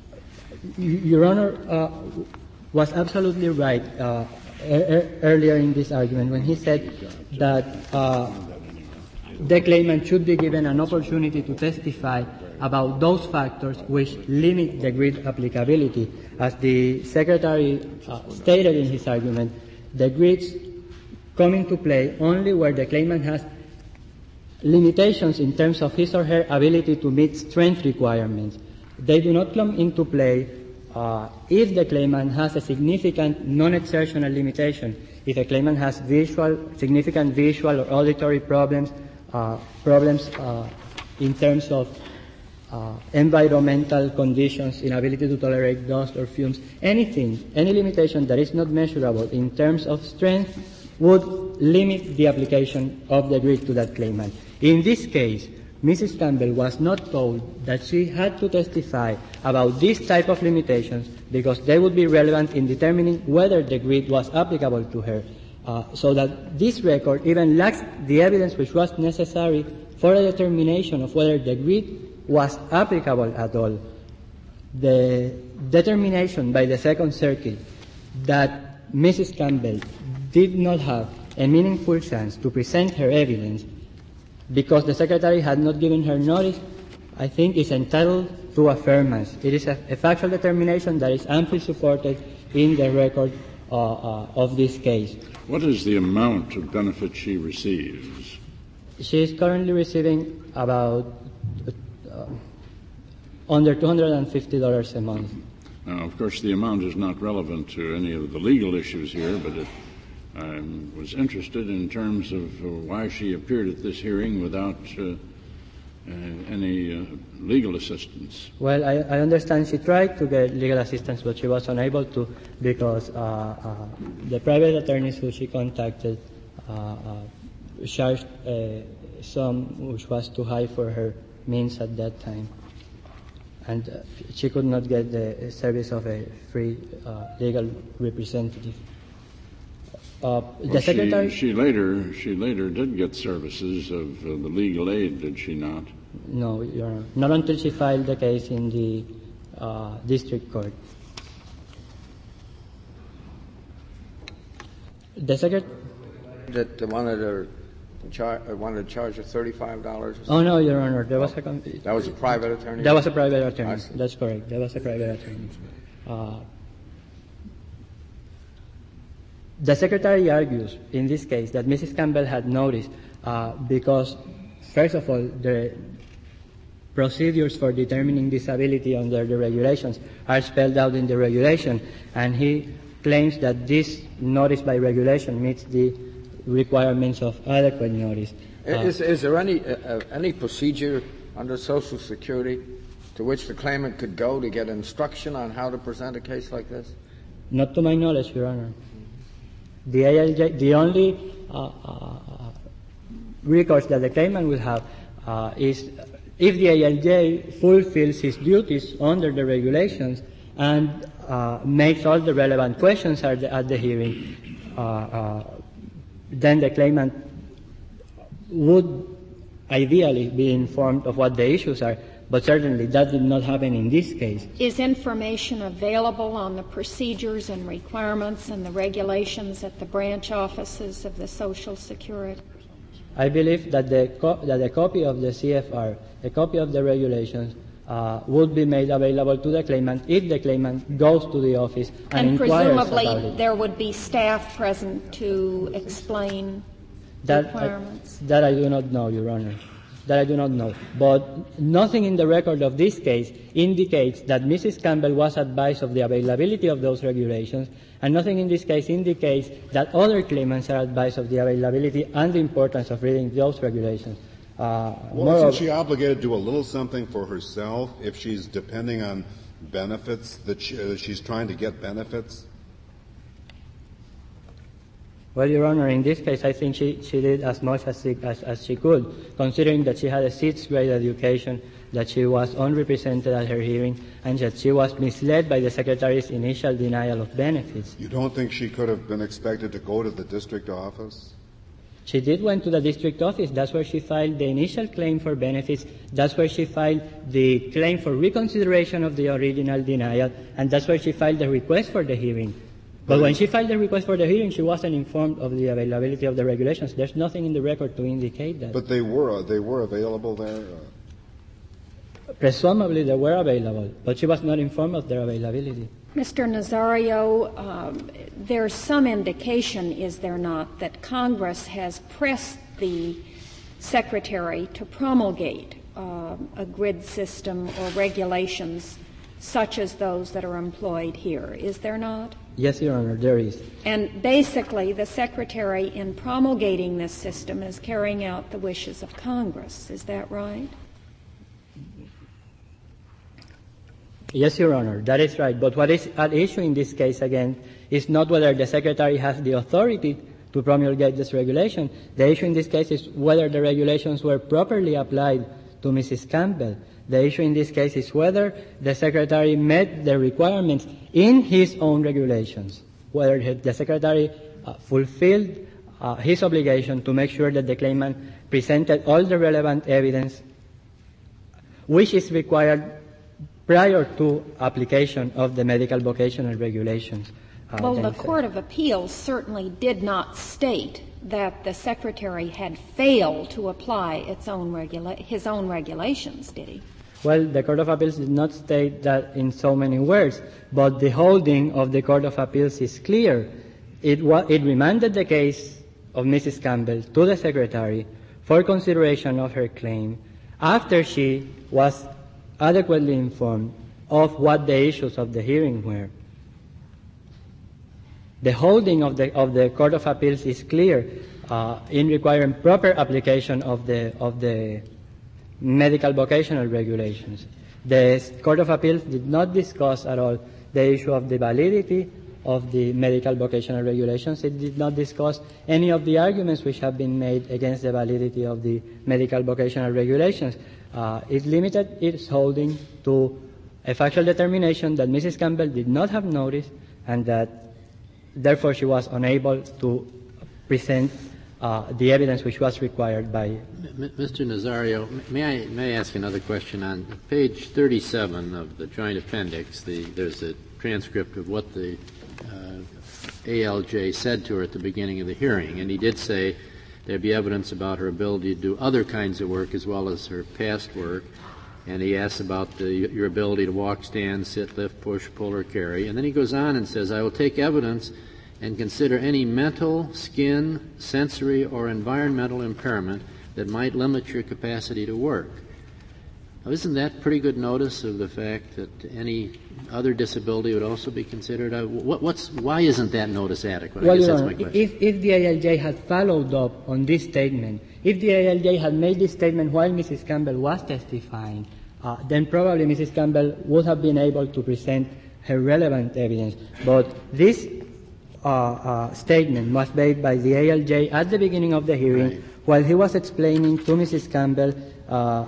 S8: Your Honor uh, was absolutely right uh, er, earlier in this argument when he said that uh, the claimant should be given an opportunity to testify about those factors which limit the grid applicability. As the Secretary uh, stated in his argument, the grids come into play only where the claimant has limitations in terms of his or her ability to meet strength requirements. They do not come into play uh, if the claimant has a significant non-exertional limitation, if a claimant has visual, significant visual or auditory problems, uh, problems uh, in terms of uh, environmental conditions, inability to tolerate dust or fumes, anything, any limitation that is not measurable in terms of strength would limit the application of the grid to that claimant. In this case, Missus Campbell was not told that she had to testify about this type of limitations because they would be relevant in determining whether the grid was applicable to her. Uh, so that this record even lacks the evidence which was necessary for a determination of whether the grid was applicable at all. The determination by the Second Circuit that Missus Campbell did not have a meaningful chance to present her evidence because the Secretary had not given her notice, I think is entitled to affirmance. It is a, a factual determination that is amply supported in the record uh, uh, of this case.
S1: What is the amount of benefit she receives?
S8: She is currently receiving about uh, under two hundred fifty dollars a month.
S1: Now, of course, the amount is not relevant to any of the legal issues here, but it I was interested in terms of uh, why she appeared at this hearing without uh, uh, any uh, legal assistance.
S8: Well, I, I understand she tried to get legal assistance, but she was unable to because uh, uh, the private attorneys who she contacted uh, uh, charged a sum which was too high for her means at that time. And uh, she could not get the service of a free uh, legal representative. Uh, the
S1: well,
S8: Secretary,
S1: she, she later she later did get services of uh, the legal aid, did she not?
S8: No, Your Honor. Not until she filed the case in the uh, district court. The Secretary
S5: that wanted her char- wanted to charge her thirty-five dollars.
S8: Oh no, Your Honor. There was a con-
S5: that was a private attorney.
S8: That was a private attorney. That's correct. That was a private attorney. Uh, The Secretary argues in this case that Missus Campbell had noticed uh, because, first of all, the procedures for determining disability under the regulations are spelled out in the regulation, and he claims that this notice by regulation meets the requirements of adequate notice.
S5: Uh, is, is there any uh, any procedure under Social Security to which the claimant could go to get instruction on how to present a case like this?
S8: Not to my knowledge, Your Honor. The A L J, the only uh, uh, recourse that the claimant will have uh, is if the A L J fulfills his duties under the regulations and uh, makes all the relevant questions at the, at the hearing, uh, uh, then the claimant would ideally be informed of what the issues are. But certainly that did not happen in this case.
S3: Is information available on the procedures and requirements and the regulations at the branch offices of the Social Security?
S8: I believe that the co- that a copy of the C F R, a copy of the regulations, uh, would be made available to the claimant if the claimant goes to the office and,
S3: and
S8: inquires about it.
S3: presumably there would be staff present to explain
S8: that,
S3: requirements.
S8: I, that I do not know, Your Honor. that I do not know. But nothing in the record of this case indicates that Missus Campbell was advised of the availability of those regulations, and nothing in this case indicates that other claimants are advised of the availability and the importance of reading those regulations. Uh,
S4: well, isn't she obligated to do a little something for herself if she's depending on benefits, that she, uh, she's trying to get benefits?
S8: Well, Your Honor, in this case, I think she, she did as much as she, as, as she could, considering that she had a sixth grade education, that she was unrepresented at her hearing, and that she was misled by the Secretary's initial denial of benefits.
S4: You don't think she could have been expected to go to the district office?
S8: She did went to the district office. That's where she filed the initial claim for benefits. That's where she filed the claim for reconsideration of the original denial, and that's where she filed the request for the hearing. But when she filed the request for the hearing, she wasn't informed of the availability of the regulations. There's nothing in the record to indicate that.
S4: But they were, uh, they were available there? Uh...
S8: Presumably they were available, but she was not informed of their availability.
S3: Mister Nazario, um, there's some indication, is there not, that Congress has pressed the Secretary to promulgate uh, a grid system or regulations such as those that are employed here, is there not?
S8: Yes, Your Honor, there is.
S3: And basically, the Secretary, in promulgating this system, is carrying out the wishes of Congress. Is that right?
S8: Yes, Your Honor, that is right. But what is at issue in this case, again, is not whether the Secretary has the authority to promulgate this regulation. The issue in this case is whether the regulations were properly applied to Missus Campbell. The issue in this case is whether the Secretary met the requirements in his own regulations, whether the Secretary uh, fulfilled uh, his obligation to make sure that the claimant presented all the relevant evidence which is required prior to application of the medical vocational regulations. Uh,
S3: well, the Court of Appeals certainly did not state that the Secretary had failed to apply its own regula- his own regulations, did he?
S8: Well, the Court of Appeals did not state that in so many words, but the holding of the Court of Appeals is clear. It, wa- it remanded the case of Missus Campbell to the Secretary for consideration of her claim after she was adequately informed of what the issues of the hearing were. The holding of the of the Court of Appeals is clear uh, in requiring proper application of the of the medical vocational regulations. The Court of Appeals did not discuss at all the issue of the validity of the medical vocational regulations. It did not discuss any of the arguments which have been made against the validity of the medical vocational regulations. Uh, it limited its holding to a factual determination that Missus Campbell did not have notice and that therefore she was unable to present uh, the evidence which was required by.
S7: Mister Nazario, may I may I ask another question? On page thirty-seven of the Joint Appendix, the, there's a transcript of what the uh, A L J said to her at the beginning of the hearing, and he did say there'd be evidence about her ability to do other kinds of work as well as her past work, and he asks about the, your ability to walk, stand, sit, lift, push, pull, or carry, and then he goes on and says, I will take evidence and consider any mental, skin, sensory, or environmental impairment that might limit your capacity to work. Now, isn't that pretty good notice of the fact that any other disability would also be considered? Uh, what, what's, why isn't that notice adequate?
S8: Well,
S7: I guess
S8: Your
S7: that's
S8: Honor,
S7: my question.
S8: if, if the A L J had followed up on this statement, if the A L J had made this statement while Missus Campbell was testifying, uh, then probably Missus Campbell would have been able to present her relevant evidence. But this uh, uh, statement was made by the A L J at the beginning of the hearing,
S7: Right.
S8: while he was explaining to Missus Campbell uh,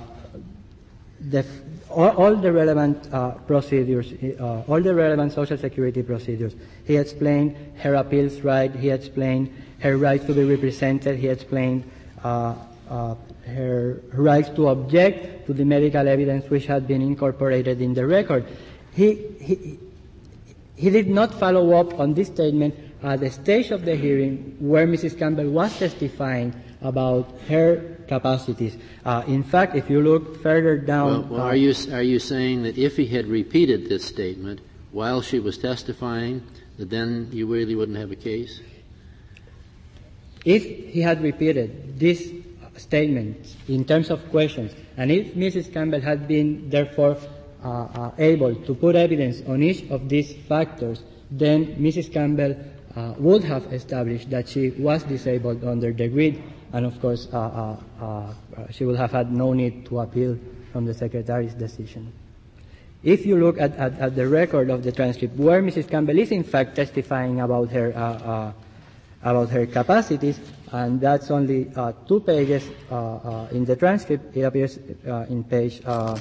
S8: the, all, all the relevant uh, procedures, uh, all the relevant Social Security procedures. He explained her appeals right. He explained her right to be represented. He explained uh, uh, her right to object to the medical evidence which had been incorporated in the record. He, he, he did not follow up on this statement at the stage of the hearing where Missus Campbell was testifying about her capacities. Uh, in fact, if you look further down...
S7: Well, well
S8: uh,
S7: are you are you saying that if he had repeated this statement while she was testifying, that then you really wouldn't have a case?
S8: If he had repeated this statements, in terms of questions, and if Missus Campbell had been, therefore, uh, uh, able to put evidence on each of these factors, then Missus Campbell uh, would have established that she was disabled under the grid, and of course, uh, uh, uh, she would have had no need to appeal from the Secretary's decision. If you look at, at, at the record of the transcript, where Missus Campbell is in fact testifying about her uh, uh, about her capacities, and that's only uh, two pages uh, uh, in the transcript. It appears uh, in page, uh,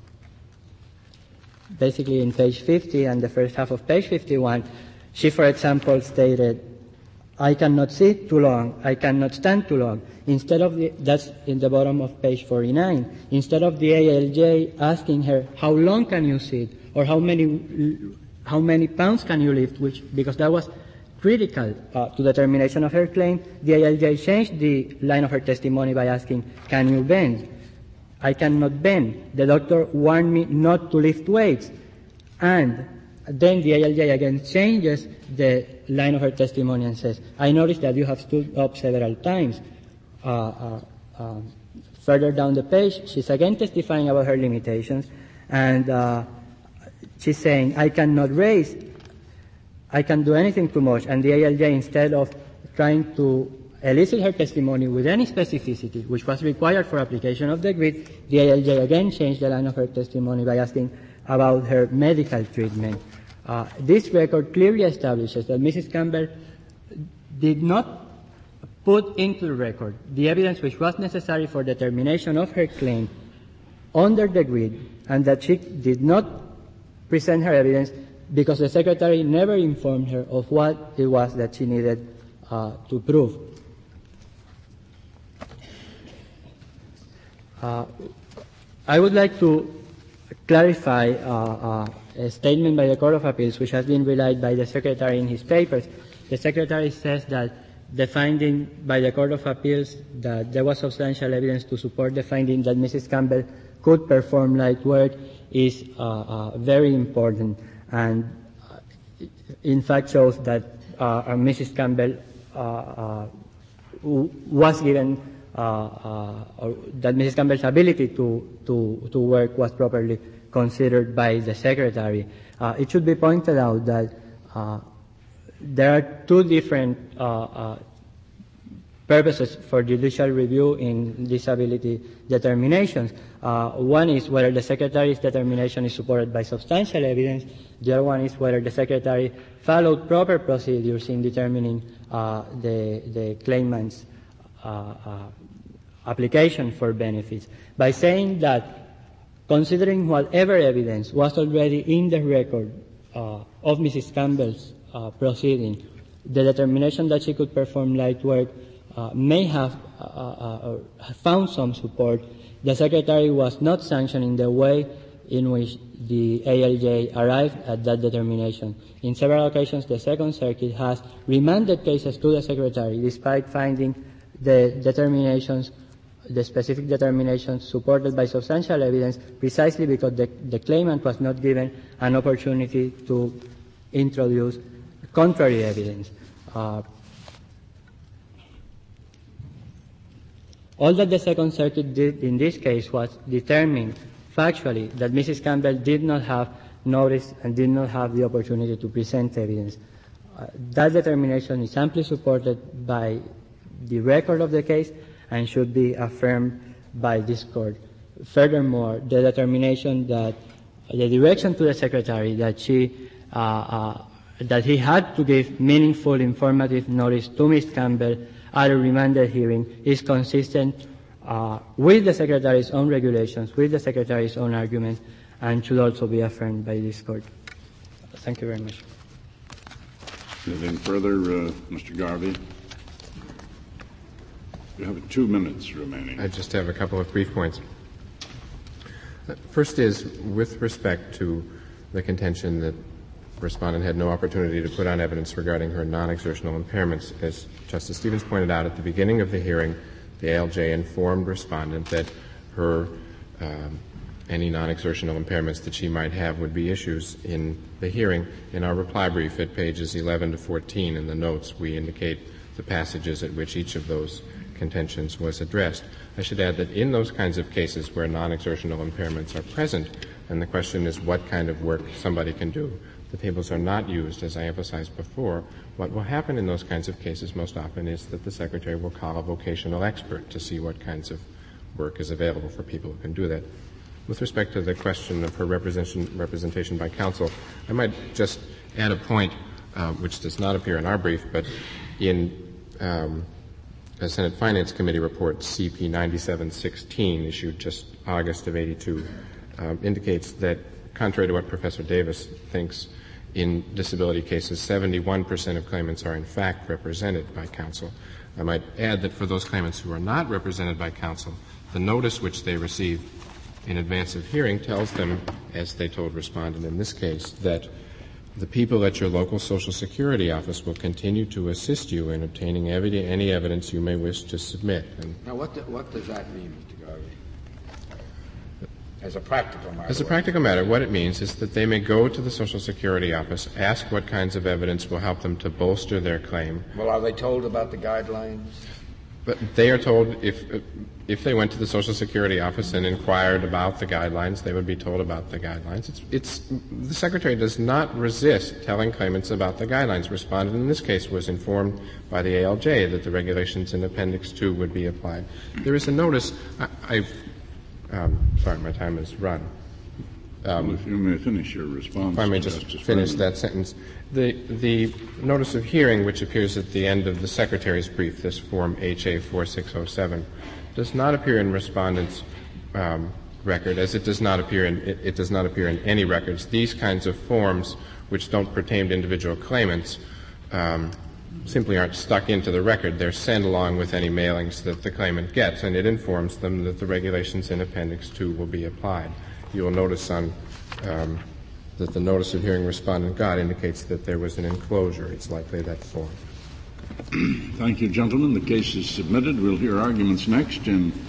S8: basically in page fifty and the first half of page fifty-one. She, for example, stated, "I cannot sit too long, I cannot stand too long." Instead of the, that's in the bottom of page forty-nine. Instead of the A L J asking her, "How long can you sit?" or "How many, how many pounds can you lift?" which, because that was critical uh, to the determination of her claim, the A L J changed the line of her testimony by asking, "Can you bend?" "I cannot bend. The doctor warned me not to lift weights." And then the A L J again changes the line of her testimony and says, "I noticed that you have stood up several times." Uh, uh, uh, further down the page, she's again testifying about her limitations, and uh, she's saying, "I cannot raise, I can't do anything too much." And the A L J, instead of trying to elicit her testimony with any specificity, which was required for application of the grid, the A L J again changed the line of her testimony by asking about her medical treatment. Uh, this record clearly establishes that Missus Campbell did not put into the record the evidence which was necessary for determination of her claim under the grid, and that she did not present her evidence because the Secretary never informed her of what it was that she needed uh, to prove. Uh, I would like to clarify uh, uh, a statement by the Court of Appeals which has been relied by the Secretary in his papers. The Secretary says that the finding by the Court of Appeals that there was substantial evidence to support the finding that Missus Campbell could perform light work is uh, uh, very important, and uh, in fact shows that uh, Missus Campbell uh, uh, was given uh, uh, or that Missus Campbell's ability to, to, to work was properly considered by the Secretary. Uh, it should be pointed out that uh, there are two different uh, uh, purposes for judicial review in disability determinations. Uh, one is whether the Secretary's determination is supported by substantial evidence. The other one is whether the Secretary followed proper procedures in determining uh, the, the claimant's uh, uh, application for benefits. By saying that, considering whatever evidence was already in the record uh, of Missus Campbell's Uh, proceeding, the determination that she could perform light work uh, may have uh, uh, found some support. The Secretary was not sanctioning the way in which the A L J arrived at that determination. In several occasions, the Second Circuit has remanded cases to the Secretary despite finding the determinations, the specific determinations supported by substantial evidence, precisely because the, the claimant was not given an opportunity to introduce contrary evidence. Uh, all that the Second Circuit did in this case was determine factually that Missus Campbell did not have notice and did not have the opportunity to present evidence. Uh, that determination is amply supported by the record of the case and should be affirmed by this Court. Furthermore, the determination that the direction to the Secretary that she uh, uh, that he had to give meaningful informative notice to Miz Campbell at a remanded hearing is consistent uh, with the Secretary's own regulations, with the Secretary's own arguments, and should also be affirmed by this Court. Thank you very much.
S1: Anything further, uh, Mister Garvey? You have two minutes remaining.
S2: I just have a couple of brief points. First is with respect to the contention that Respondent had no opportunity to put on evidence regarding her non-exertional impairments. As Justice Stevens pointed out at the beginning of the hearing, the A L J informed Respondent that her um, any non-exertional impairments that she might have would be issues in the hearing. In our reply brief at pages eleven to fourteen in the notes, we indicate the passages at which each of those contentions was addressed. I should add that in those kinds of cases where non-exertional impairments are present, and the question is what kind of work somebody can do, the tables are not used, as I emphasized before. What will happen in those kinds of cases most often is that the Secretary will call a vocational expert to see what kinds of work is available for people who can do that. With respect to the question of her representation, representation by counsel, I might just add a point uh, which does not appear in our brief, but in um, a Senate Finance Committee report, C P ninety-seven sixteen, issued just August of eighty-two, um, indicates that, contrary to what Professor Davis thinks, in disability cases, seventy-one percent of claimants are in fact represented by counsel. I might add that for those claimants who are not represented by counsel, the notice which they receive in advance of hearing tells them, as they told respondent in this case, that the people at your local Social Security office will continue to assist you in obtaining evi- any evidence you may wish to submit. And
S5: now, what, do, what does that mean, Mister Garvey? As a practical matter.
S2: As a practical matter, what it means is that they may go to the Social Security office, ask what kinds of evidence will help them to bolster their claim.
S5: Well, are they told about the guidelines?
S2: But they are told if if they went to the Social Security office and inquired about the guidelines, they would be told about the guidelines. It's, it's the Secretary does not resist telling claimants about the guidelines. Respondent in this case was informed by the A L J that the regulations in Appendix two would be applied. There is a notice. I, I've um, sorry, my time has run.
S1: Um, well, if you may finish your response.
S2: If I may just
S1: Justice
S2: finish
S1: Brennan.
S2: that sentence. The, the notice of hearing, which appears at the end of the Secretary's brief, this Form H A forty-six oh seven, does not appear in Respondent's um, record, as it does not appear in it, it does not appear in any records. These kinds of forms, which don't pertain to individual claimants, um, simply aren't stuck into the record. They're sent along with any mailings that the claimant gets, and it informs them that the regulations in Appendix two will be applied. You will notice on um, that the notice of hearing Respondent got indicates that there was an enclosure. It's likely that form.
S1: Thank you, gentlemen. The case is submitted. We'll hear arguments next in